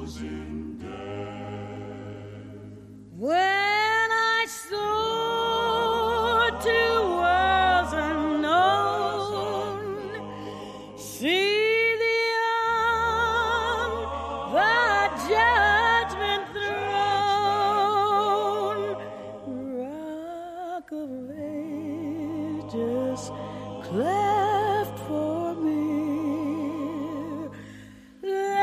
When I soar to worlds unknown, see beyond the judgment throne, Rock of Ages, clear.